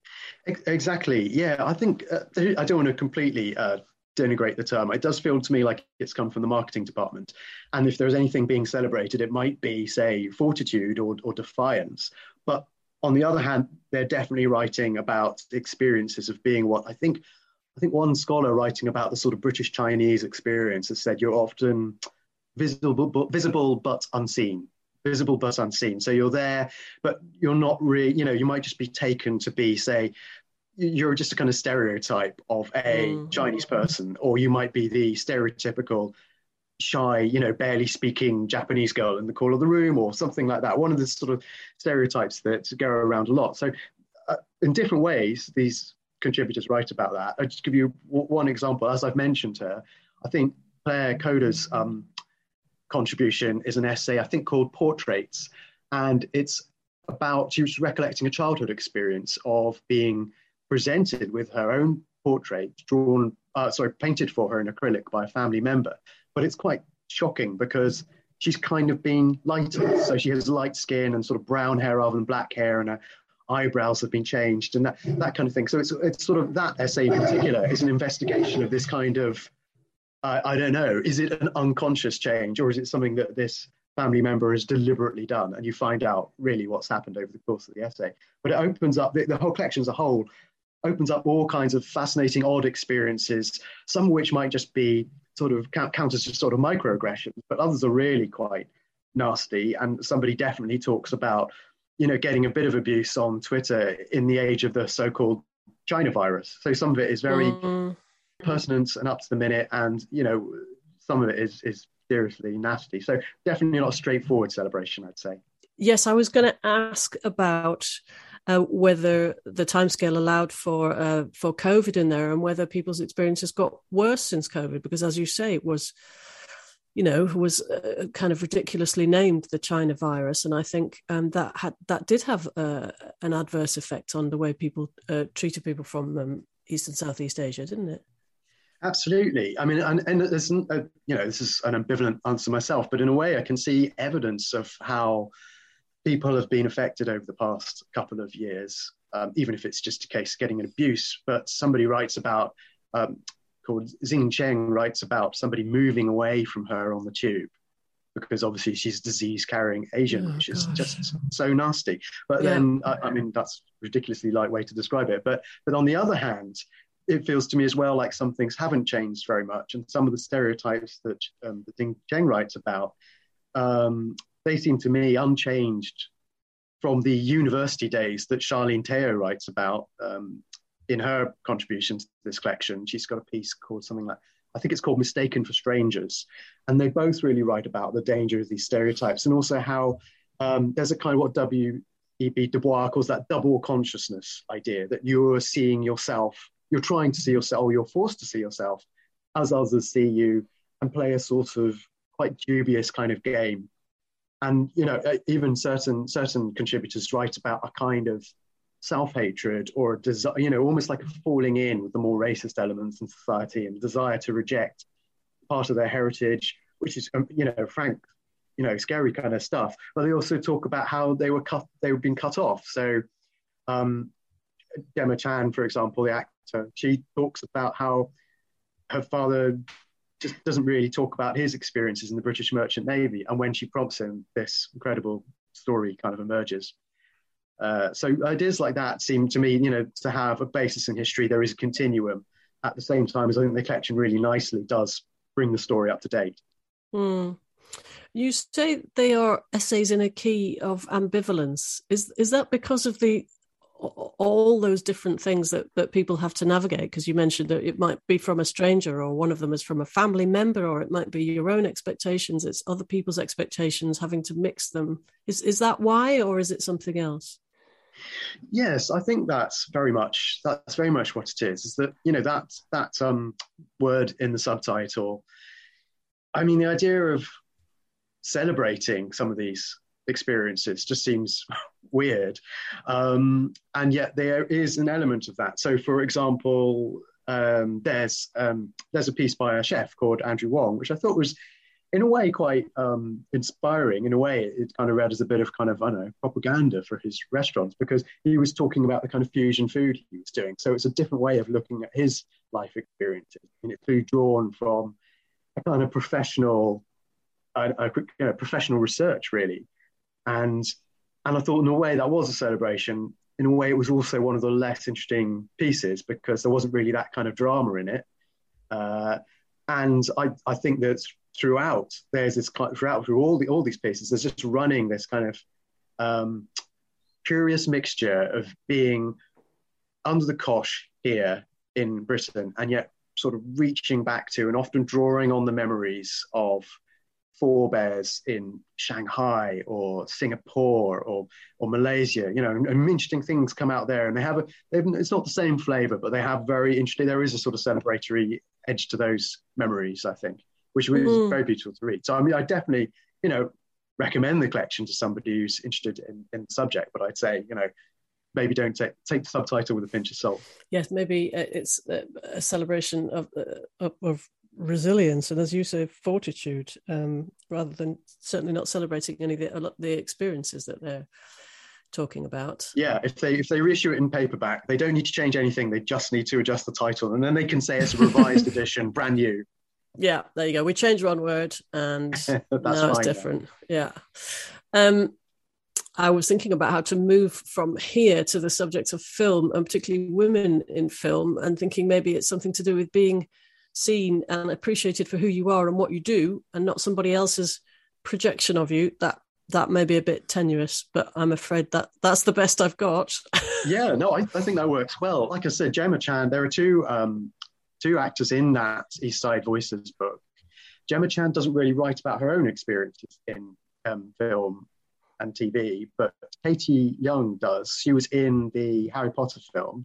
Exactly. Yeah, I think uh, I don't want to completely uh, denigrate the term. It does feel to me like it's come from the marketing department. And if there's anything being celebrated, it might be, say, fortitude or, or defiance. But on the other hand, they're definitely writing about experiences of being what I think, I think one scholar writing about the sort of British Chinese experience has said, you're often visible, visible but unseen. Visible but unseen. So you're there, but you're not really, you know, you might just be taken to be, say, you're just a kind of stereotype of a mm. Chinese person, or you might be the stereotypical shy, you know, barely speaking Japanese girl in the corner of the room, or something like that. One of the sort of stereotypes that go around a lot. So uh, in different ways, these contributors write about that. I'll just give you w- one example. As I've mentioned her, I think Claire Coder's um, contribution is an essay, I think, called Portraits. And it's about, she was recollecting a childhood experience of being presented with her own portrait drawn, uh, sorry, painted for her in acrylic by a family member. But it's quite shocking because she's kind of been lighter. So she has light skin and sort of brown hair rather than black hair, and her eyebrows have been changed and that, that kind of thing. So it's, it's sort of, that essay in particular is an investigation of this kind of, Uh, I don't know, is it an unconscious change, or is it something that this family member has deliberately done? And you find out really what's happened over the course of the essay. But it opens up, the, the whole collection as a whole opens up all kinds of fascinating, odd experiences, some of which might just be sort of count, count as just sort of microaggressions, but others are really quite nasty. And somebody definitely talks about, you know, getting a bit of abuse on Twitter in the age of the so-called China virus. So some of it is very... Mm. pertinent and up to the minute, and you know, some of it is is seriously nasty. So definitely not a straightforward celebration, I'd say. Yes, I was going to ask about uh, whether the timescale allowed for uh, for COVID in there, and whether people's experiences got worse since COVID, because as you say, it was, you know, was uh, kind of ridiculously named the China virus, and I think um, that had that did have uh, an adverse effect on the way people uh, treated people from um, East and Southeast Asia, didn't it? Absolutely. I mean, and, and there's, a, you know, this is an ambivalent answer myself, but in a way I can see evidence of how people have been affected over the past couple of years, um, even if it's just a case of getting an abuse. But somebody writes about, um, called Xing Cheng, writes about somebody moving away from her on the tube because obviously she's disease-carrying Asian, oh, which is gosh. just so nasty. But yeah. then, I, I mean, that's a ridiculously light way to describe it. But but on the other hand, it feels to me as well like some things haven't changed very much. And some of the stereotypes that um, the Xing Cheng writes about, um, they seem to me unchanged from the university days that Charlene Teo writes about um, in her contributions to this collection. She's got a piece called something like, I think it's called Mistaken for Strangers. And they both really write about the danger of these stereotypes, and also how um, there's a kind of what W E B Du Bois calls that double consciousness idea, that you're seeing yourself, you're trying to see yourself, or you're forced to see yourself as others see you, and play a sort of quite dubious kind of game. And, you know, even certain certain contributors write about a kind of self-hatred or a desire, you know, almost like a falling in with the more racist elements in society, and desire to reject part of their heritage, which is, you know, frank, you know, scary kind of stuff. But they also talk about how they were cut, they were being cut off. So um, Gemma Chan, for example, the actor, she talks about how her father just doesn't really talk about his experiences in the British Merchant Navy. And when she prompts him, this incredible story kind of emerges. Uh, so ideas like that seem to me, you know, to have a basis in history. There is a continuum. At the same time as I think the collection really nicely does bring the story up to date. Mm. You say they are essays in a key of ambivalence. Is is that because of the all those different things that, that people have to navigate? Because you mentioned that it might be from a stranger, or one of them is from a family member, or it might be your own expectations. It's other people's expectations, having to mix them. Is is that why, or is it something else? Yes, I think that's very much that's very much what it is. Is that, you know, that that um, word in the subtitle. I mean, the idea of celebrating some of these experiences just seems weird, um, and yet there is an element of that. So, for example, um, there's um, there's a piece by a chef called Andrew Wong, which I thought was, in a way, quite um, inspiring. In a way, it kind of read as a bit of kind of, I don't know, propaganda for his restaurants, because he was talking about the kind of fusion food he was doing. So it's a different way of looking at his life experiences. And it's food drawn from a kind of professional, a, a, you know, professional research, really. And and I thought, in a way, that was a celebration. In a way, it was also one of the less interesting pieces, because there wasn't really that kind of drama in it. Uh, and I, I think that throughout, there's this kind of, throughout through all the all these pieces, there's just running this kind of um, curious mixture of being under the cosh here in Britain, and yet sort of reaching back to and often drawing on the memories of forebears in Shanghai or Singapore or or Malaysia, you know, and, and interesting things come out there, and they have a, they've, it's not the same flavor, but they have very interesting, there is a sort of celebratory edge to those memories, I think, which was mm. very beautiful to read. So, I mean, I definitely, you know, recommend the collection to somebody who's interested in, in the subject, but I'd say, you know, maybe don't take take the subtitle with a pinch of salt. Yes, maybe it's a celebration of of, of resilience, and as you say, fortitude, um, rather than certainly not celebrating any of the, the experiences that they're talking about. Yeah, if they if they reissue it in paperback, they don't need to change anything. They just need to adjust the title, and then they can say it's a revised edition, brand new. Yeah, there you go. We changed one word, and now fine, it's different. Yeah. yeah. Um, I was thinking about how to move from here to the subject of film, and particularly women in film, and thinking maybe it's something to do with being seen and appreciated for who you are and what you do, and not somebody else's projection of you. That that may be a bit tenuous, but I'm afraid that that's the best I've got. Yeah, no, I, I think that works well. Like I said, Gemma Chan, there are two um, two actors in that East Side Voices book. Gemma Chan doesn't really write about her own experiences in um, film and T V, but Katie Young does. She was in the Harry Potter films,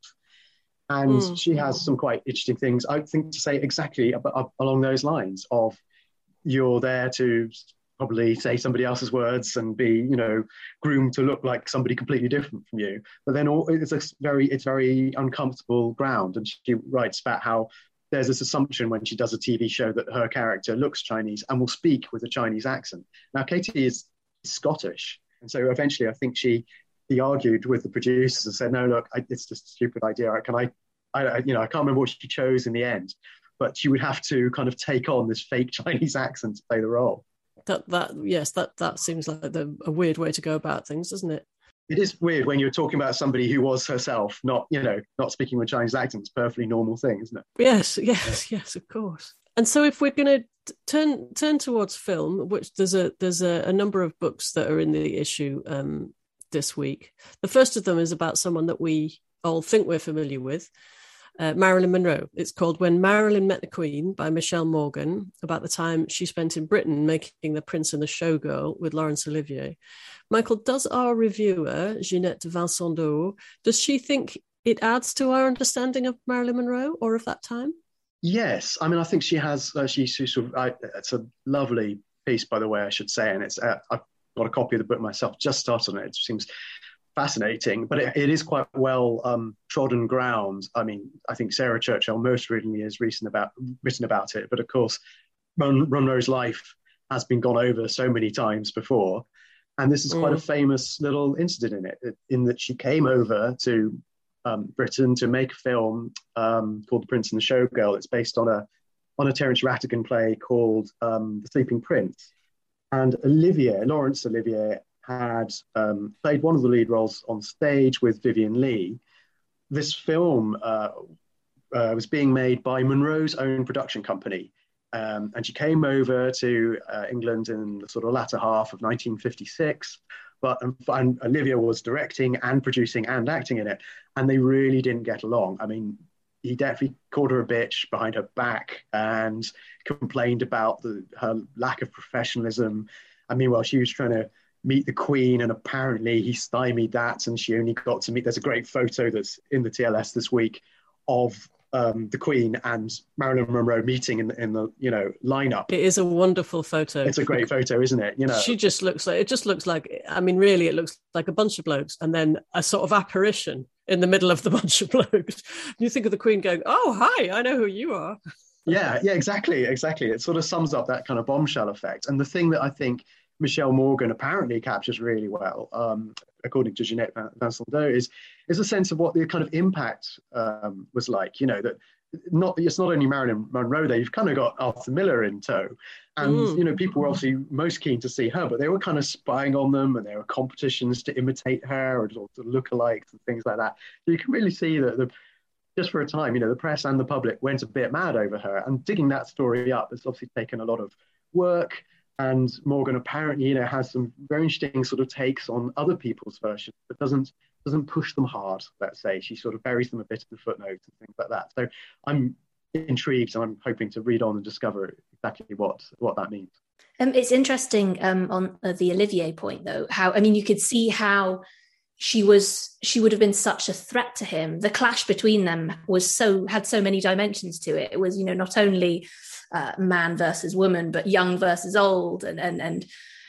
and mm. she has some quite interesting things, I think, to say exactly about, along those lines of you're there to probably say somebody else's words and be, you know, groomed to look like somebody completely different from you. But then all, it's a very, it's very uncomfortable ground. And she writes about how there's this assumption when she does a T V show that her character looks Chinese and will speak with a Chinese accent. Now, Katie is Scottish. And so eventually I think she, he argued with the producers and said, no, look, I, it's just a stupid idea. Can I, I, you know, I can't remember what she chose in the end, but she would have to kind of take on this fake Chinese accent to play the role. That, that yes, that, that seems like the, a weird way to go about things, doesn't it? It is weird when you're talking about somebody who was herself, not, you know, not speaking with Chinese accent. It's a perfectly normal thing, isn't it? Yes, yes, yes, of course. And so if we're going to turn turn towards film, which there's a there's a, a number of books that are in the issue um, this week. The first of them is about someone that we all think we're familiar with, uh, Marilyn Monroe. It's called When Marilyn Met the Queen by Michelle Morgan, about the time she spent in Britain making The Prince and the Showgirl with Laurence Olivier. Michael, does our reviewer, Ginette Vincendo, does she think it adds to our understanding of Marilyn Monroe or of that time? Yes. I mean, I think she has, uh, she, she sort of, I, it's a lovely piece, by the way, I should say. And it's, uh, I've got a copy of the book myself, just started on it. It seems fascinating, but it, it is quite well um, trodden ground. I mean, I think Sarah Churchill most recently has written about, written about it. But of course, Mon- Monroe's life has been gone over so many times before. And this is quite mm. a famous little incident in it, in that she came over to um, Britain to make a film um, called The Prince and the Showgirl. It's based on a on a Terence Rattigan play called um, The Sleeping Prince. And Olivier, Laurence Olivier, had um, played one of the lead roles on stage with Vivien Leigh. This film uh, uh, was being made by Monroe's own production company. Um, and she came over to uh, England in the sort of latter half of nineteen fifty-six, but um, and Olivier was directing and producing and acting in it, and they really didn't get along. I mean, he definitely called her a bitch behind her back and complained about the, her lack of professionalism. I mean, while she was trying to meet the Queen, and apparently he stymied that, and she only got to meet. There's a great photo that's in the T L S this week of Um, the Queen and Marilyn Monroe meeting in the, in the you know lineup. It is a wonderful photo. It's a great photo, isn't it? You know, she just looks like it. Just looks like. I mean, really, it looks like a bunch of blokes, and then a sort of apparition in the middle of the bunch of blokes. You think of the Queen going, "Oh, hi, I know who you are." yeah, yeah, exactly, exactly. It sort of sums up that kind of bombshell effect. And the thing that I think Michelle Morgan apparently captures really well, um, according to Ginette Vincendo, is is a sense of what the kind of impact um, was like. You know, that not it's not only Marilyn Monroe there, you've kind of got Arthur Miller in tow. And, mm. you know, people were obviously most keen to see her, but they were kind of spying on them, and there were competitions to imitate her or to lookalikes and things like that. So you can really see that the, just for a time, you know, the press and the public went a bit mad over her. And digging that story up has obviously taken a lot of work. And Morgan apparently, you know, has some very interesting sort of takes on other people's versions, but doesn't doesn't push them hard, let's say. She sort of buries them a bit in the footnotes and things like that. So I'm intrigued, and I'm hoping to read on and discover exactly what what that means. Um, it's interesting um, on uh, the Olivier point, though, how, I mean, you could see how she was, she would have been such a threat to him. The clash between them was so, had so many dimensions to it. It was, you know, not only uh, man versus woman, but young versus old, and, and, and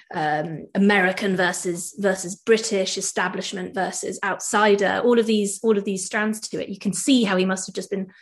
um, American versus, versus British, establishment versus outsider, all of these, all of these strands to it. You can see how he must have just been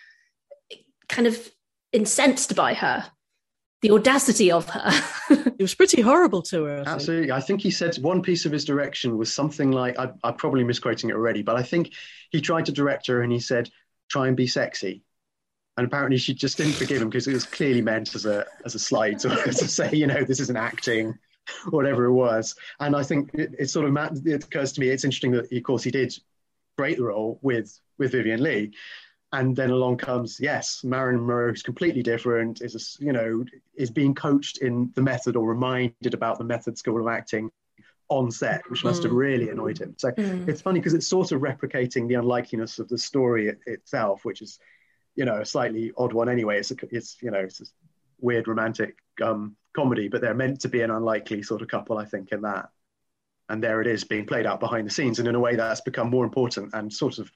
kind of incensed by her. The audacity of her. It was pretty horrible to her. I Absolutely. think. I think he said one piece of his direction was something like, I, I'm probably misquoting it already, but I think he tried to direct her and he said, try and be sexy. And apparently she just didn't forgive him because it was clearly meant as a as a slide to, to say, you know, this isn't acting, whatever it was. And I think it, it sort of, it occurs to me, it's interesting that, of course, he did break the role with, with Vivien Leigh. And then along comes, yes, Marilyn Monroe is completely different, is, a, you know, is being coached in the method or reminded about the method school of acting on set, which must have really annoyed him. So mm. it's funny because it's sort of replicating the unlikeliness of the story it, itself, which is, you know, a slightly odd one anyway. It's, a, it's you know, it's a weird romantic um, comedy, but they're meant to be an unlikely sort of couple, I think, in that. And there it is being played out behind the scenes. And in a way that's become more important and sort of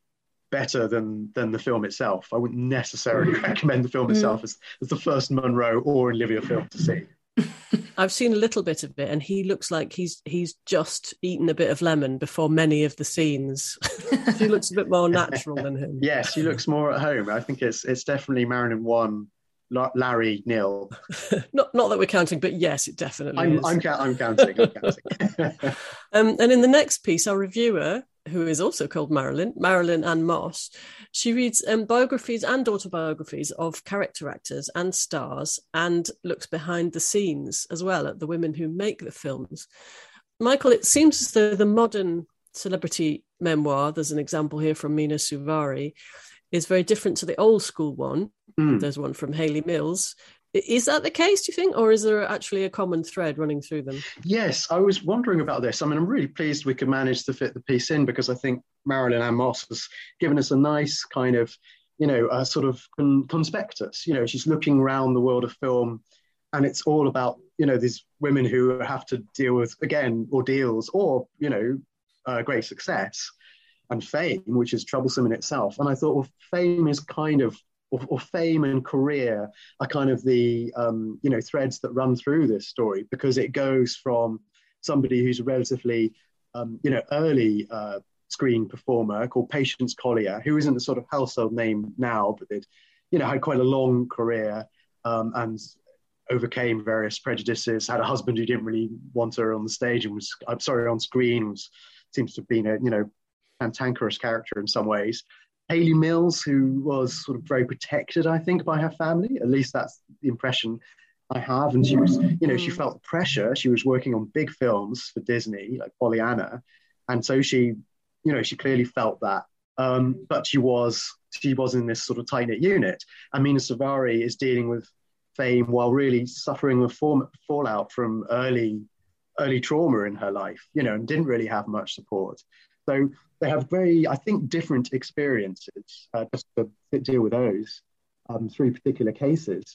better than than the film itself. I wouldn't necessarily recommend the film mm. itself as, as the first Munro or Olivia film to see. I've seen a little bit of it, and he looks like he's he's just eaten a bit of lemon before many of the scenes. She looks a bit more natural than him. Yes, she looks more at home. I think it's it's definitely Marilyn one, Larry nil. not not that we're counting, but yes, it definitely I'm, is. I'm, I'm counting. I'm counting. um, and in the next piece, our reviewer, who is also called Marilyn, Marilyn Ann Moss, she reads um, biographies and autobiographies of character actors and stars and looks behind the scenes as well at the women who make the films. Michael, it seems as though the modern celebrity memoir, there's an example here from Mena Suvari, is very different to the old school one. Mm. There's one from Hayley Mills. Is that the case, do you think, or is there actually a common thread running through them? Yes, I was wondering about this. I mean, I'm really pleased we could manage to fit the piece in, because I think Marilyn Ann Moss has given us a nice kind of, you know, a sort of con- conspectus. You know, she's looking around the world of film, and it's all about, you know, these women who have to deal with, again, ordeals or, you know, uh, great success and fame, which is troublesome in itself. And I thought, well, fame is kind of, Or, or fame and career are kind of the, um, you know, threads that run through this story, because it goes from somebody who's a relatively, um, you know, early uh, screen performer called Patience Collier, who isn't the sort of household name now, but they'd, you know, had quite a long career um, and overcame various prejudices, had a husband who didn't really want her on the stage and was, I'm sorry, on screen, was seems to have been a, you know, cantankerous character in some ways. Hayley Mills, who was sort of very protected, I think, by her family. At least that's the impression I have. And she was, you know, she felt the pressure. She was working on big films for Disney, like Pollyanna. And so she, you know, she clearly felt that. Um, but she was, she was in this sort of tight-knit unit. And Mena Suvari is dealing with fame while really suffering the form, fallout from early, early trauma in her life, you know, and didn't really have much support. So they have very, I think, different experiences, uh, just to deal with those um, three particular cases.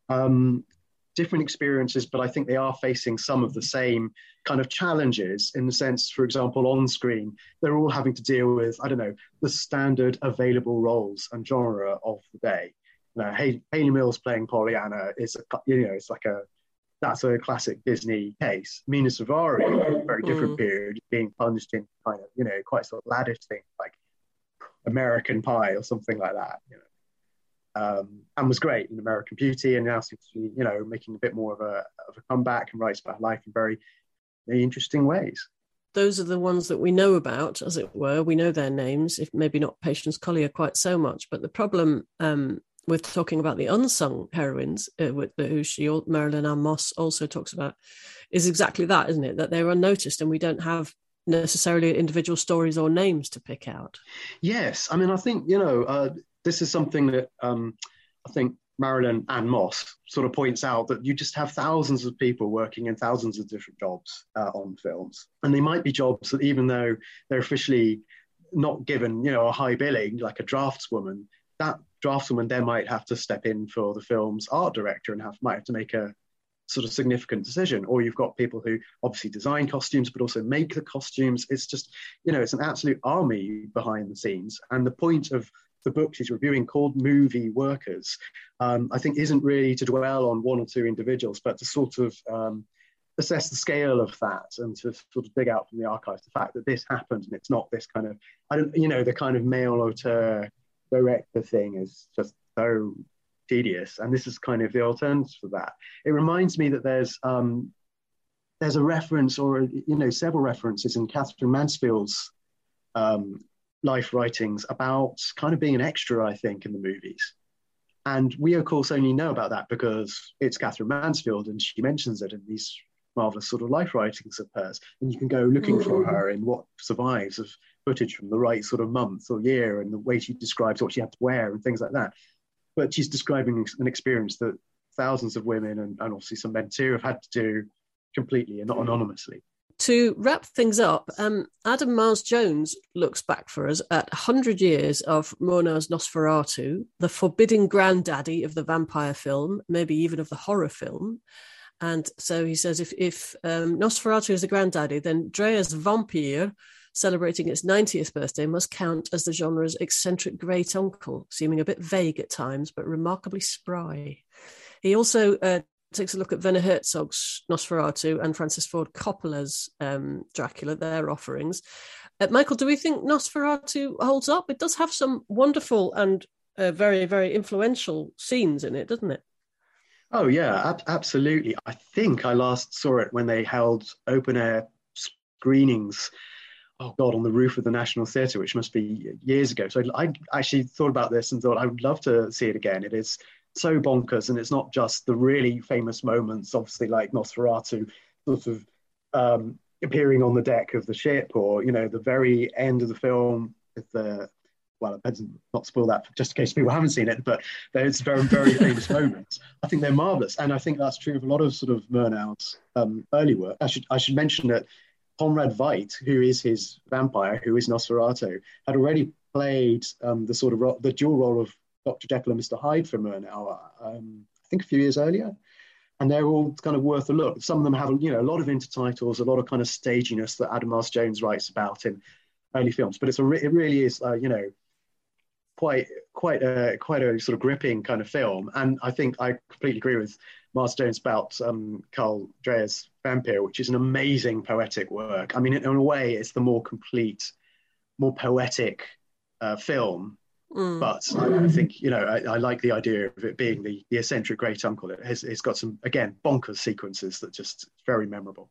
Um, different experiences, but I think they are facing some of the same kind of challenges in the sense, for example, on screen, they're all having to deal with, I don't know, the standard available roles and genre of the day. You know, Hay- Hayley Mills playing Pollyanna is, a, you know, it's like a, that's a classic Disney case. Mena Suvari, a very different mm. period, being plunged in kind of, you know, quite sort of laddish thing like American Pie or something like that, you know. Um, and was great in American Beauty, and now seems to be, you know, making a bit more of a of a comeback and writes about life in very, very interesting ways. Those are the ones that we know about, as it were. We know their names, if maybe not Patience Collier quite so much. But the problem um, with talking about the unsung heroines, uh, with the, who she, Marilyn Ann Moss also talks about, is exactly that, isn't it? That they're unnoticed and we don't have necessarily individual stories or names to pick out. Yes, I mean, I think, you know, uh, this is something that um, I think Marilyn Ann Moss sort of points out, that you just have thousands of people working in thousands of different jobs uh, on films. And they might be jobs that, even though they're officially not given, you know, a high billing, like a draftswoman, that draftswoman then might have to step in for the film's art director and have might have to make a sort of significant decision. Or you've got people who obviously design costumes, but also make the costumes. It's just, you know, it's an absolute army behind the scenes. And the point of the book she's reviewing, called Movie Workers, um, I think isn't really to dwell on one or two individuals, but to sort of um, assess the scale of that and to sort of dig out from the archives the fact that this happened, and it's not this kind of, I don't, you know, the kind of male auteur director thing is just so tedious, and this is kind of the alternative for that. It reminds me that there's um, there's a reference, or you know, several references in Catherine Mansfield's um, life writings about kind of being an extra, I think, in the movies. And we, of course, only know about that because it's Catherine Mansfield and she mentions it in these marvelous sort of life writings of hers. And you can go looking for her in what survives of footage from the right sort of month or year, and the way she describes what she had to wear and things like that. But she's describing an experience that thousands of women and, and obviously some men too have had to do completely and not anonymously. To wrap things up, um, Adam Mars Jones looks back for us at one hundred years of Murnau's Nosferatu, the forbidding granddaddy of the vampire film, maybe even of the horror film, And so he says, if, if um, Nosferatu is the granddaddy, then Drea's Vampyr, celebrating its ninetieth birthday, must count as the genre's eccentric great uncle, seeming a bit vague at times, but remarkably spry. He also uh, takes a look at Werner Herzog's Nosferatu and Francis Ford Coppola's um, Dracula, their offerings. Uh, Michael, do we think Nosferatu holds up? It does have some wonderful and uh, very, very influential scenes in it, doesn't it? Oh, yeah, ab- absolutely. I think I last saw it when they held open-air screenings, oh, God, on the roof of the National Theatre, which must be years ago. So I, I actually thought about this and thought I would love to see it again. It is so bonkers, and it's not just the really famous moments, obviously, like Nosferatu sort of um, appearing on the deck of the ship, or, you know, the very end of the film with the... well, I better not spoil that just in case people haven't seen it, but there's very, very famous moments. I think they're marvellous. And I think that's true of a lot of sort of Murnau's um, early work. I should I should mention that Conrad Veidt, who is his vampire, who is Nosferatu, had already played um, the sort of ro- the dual role of Doctor Jekyll and Mister Hyde for Murnau, um, I think a few years earlier. And they're all kind of worth a look. Some of them have, you know, a lot of intertitles, a lot of kind of staginess that Adam Mars Jones writes about in early films. But it's a re- it really is, uh, you know, quite quite a quite a sort of gripping kind of film. And I think I completely agree with Mars Jones about um, Carl Drea's Vampyr, which is an amazing poetic work. I mean, in, in a way, it's the more complete, more poetic uh, film. Mm. But I, I think, you know, I, I like the idea of it being the, the eccentric great uncle. It has, it's got some, again, bonkers sequences that just very memorable.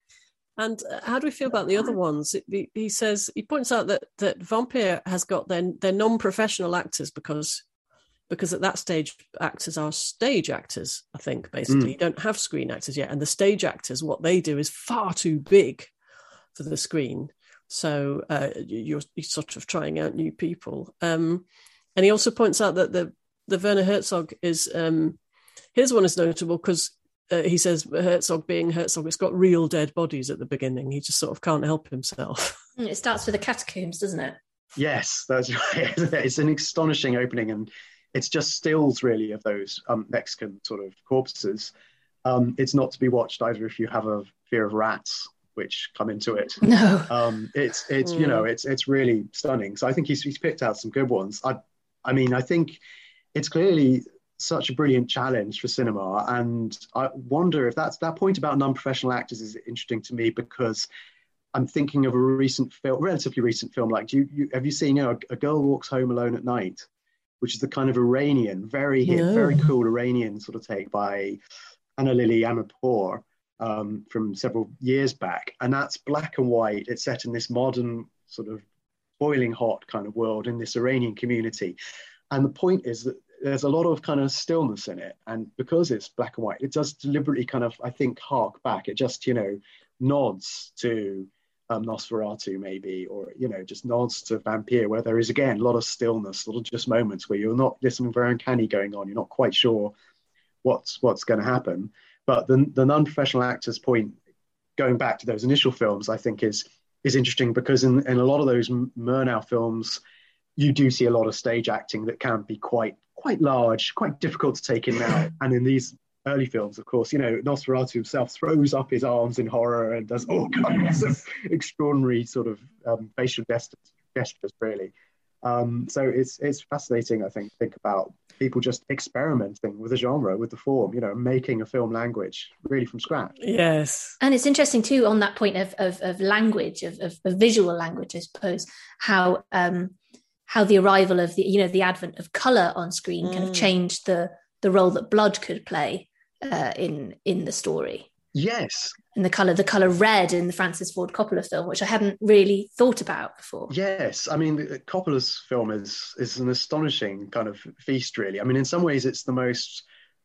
And how do we feel about the other ones? He, he says, he points out that that Vampyr has got their, their non-professional actors because because at that stage, actors are stage actors, I think, basically. Mm. You don't have screen actors yet. And the stage actors, what they do is far too big for the screen. So uh, you're, you're sort of trying out new people. Um, and he also points out that the, the Werner Herzog is, um, his one is notable because Uh, he says Herzog being Herzog, it's got real dead bodies at the beginning. He just sort of can't help himself. It starts with the catacombs, doesn't it? Yes, that's right. It's an astonishing opening, and it's just stills really of those um, Mexican sort of corpses. Um, it's not to be watched either if you have a fear of rats, which come into it. No. Um, it's it's mm. you know it's it's really stunning. So I think he's he's picked out some good ones. I I mean I think it's clearly such a brilliant challenge for cinema, and I wonder if that's that point about non-professional actors is interesting to me, because I'm thinking of a recent film, relatively recent film. Like, do you, you have you seen, you know, a, a Girl Walks Home Alone at Night, which is the kind of Iranian, very hit, no. very cool Iranian sort of take by Anna Lily Amirpour um, from several years back, and that's black and white. It's set in this modern sort of boiling hot kind of world in this Iranian community, and the point is that there's a lot of kind of stillness in it. And because it's black and white, it does deliberately kind of, I think, hark back. It just, you know, nods to um, Nosferatu maybe, or, you know, just nods to Vampyr, where there is, again, a lot of stillness, little just moments where you're not, there's something very uncanny going on. You're not quite sure what's what's going to happen. But the, the non-professional actors point, going back to those initial films, I think is is interesting, because in, in a lot of those Murnau films, you do see a lot of stage acting that can be quite quite large, quite difficult to take in now. And in these early films, of course, you know, Nosferatu himself throws up his arms in horror and does all kinds of extraordinary sort of um, facial gestures, gestures really. Um, so it's it's fascinating, I think, to think about people just experimenting with a genre, with the form, you know, making a film language really from scratch. Yes. And it's interesting too, on that point of of, of language, of, of, of visual language, I suppose, how um, how the arrival of the, you know, the advent of colour on screen mm. kind of changed the the role that blood could play uh, in in the story. Yes. And the colour, the colour red in the Francis Ford Coppola film, which I hadn't really thought about before. Yes. I mean, Coppola's film is is an astonishing kind of feast, really. I mean, in some ways, it's the most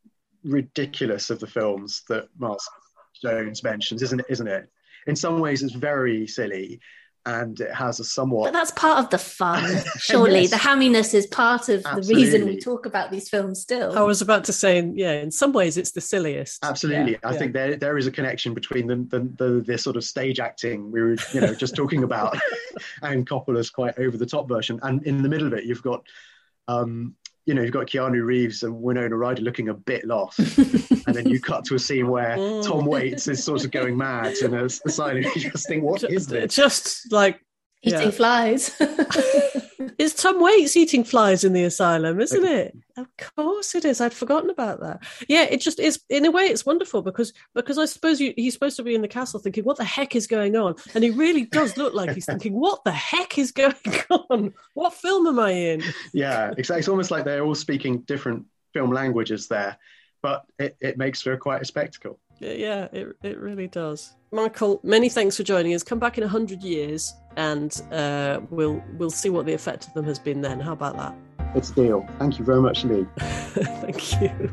ridiculous of the films that Mars Jones mentions, isn't it? Isn't it? In some ways, it's very silly. And it has a somewhat... But that's part of the fun, surely. Yes. The hamminess is part of Absolutely. The reason we talk about these films still. I was about to say, yeah, in some ways it's the silliest. Absolutely. Yeah. I yeah. think there there is a connection between the, the, the, the sort of stage acting we were, you know, just talking about and Coppola's quite over-the-top version. And in the middle of it, you've got um, you know, you've got Keanu Reeves and Winona Ryder looking a bit lost. And then you cut to a scene where Tom Waits is sort of going mad in a asylum. You just think, what is this? Just like... Eating yeah. flies. It's Tom Waits eating flies in the asylum, isn't it? Of course it is. I'd forgotten about that. Yeah, it just is. In a way, it's wonderful because because I suppose you, he's supposed to be in the castle thinking, what the heck is going on? And he really does look like he's thinking, what the heck is going on? What film am I in? Yeah, exactly. It's almost like they're all speaking different film languages there, but it, it makes for quite a spectacle. Yeah, it it really does. Michael, many thanks for joining us. Come back in a hundred years, and uh, we'll we'll see what the effect of them has been then. How about that? It's a deal. Thank you very much indeed. Thank you.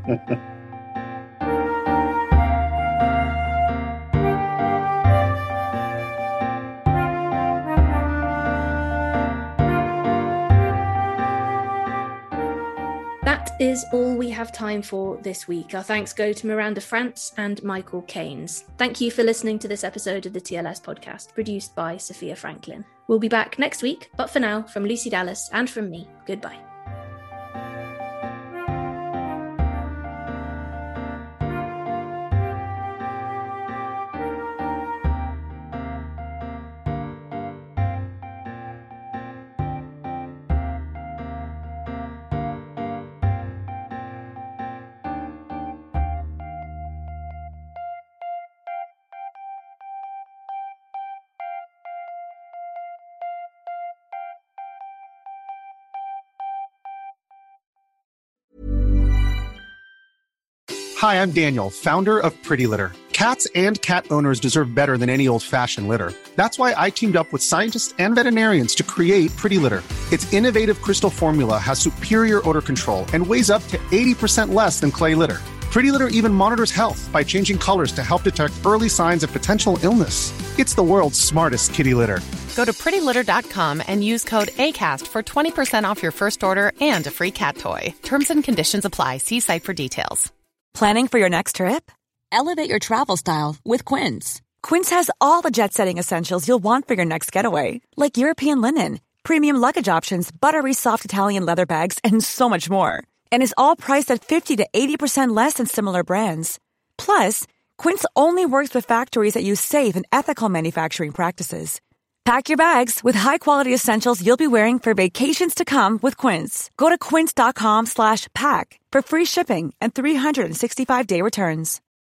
That is all we have time for this week. Our thanks go to Miranda France and Michael Keynes. Thank you for listening to this episode of the T L S podcast, produced by Sophia Franklin. We'll be back next week, but for now, from Lucy Dallas and from me, goodbye. Hi, I'm Daniel, founder of Pretty Litter. Cats and cat owners deserve better than any old-fashioned litter. That's why I teamed up with scientists and veterinarians to create Pretty Litter. Its innovative crystal formula has superior odor control and weighs up to eighty percent less than clay litter. Pretty Litter even monitors health by changing colors to help detect early signs of potential illness. It's the world's smartest kitty litter. Go to pretty litter dot com and use code ACAST for twenty percent off your first order and a free cat toy. Terms and conditions apply. See site for details. Planning for your next trip? Elevate your travel style with Quince. Quince has all the jet-setting essentials you'll want for your next getaway, like European linen, premium luggage options, buttery soft Italian leather bags, and so much more. And is all priced at fifty to eighty percent less than similar brands. Plus, Quince only works with factories that use safe and ethical manufacturing practices. Pack your bags with high-quality essentials you'll be wearing for vacations to come with Quince. Go to quince dot com slash pack for free shipping and three sixty-five day returns.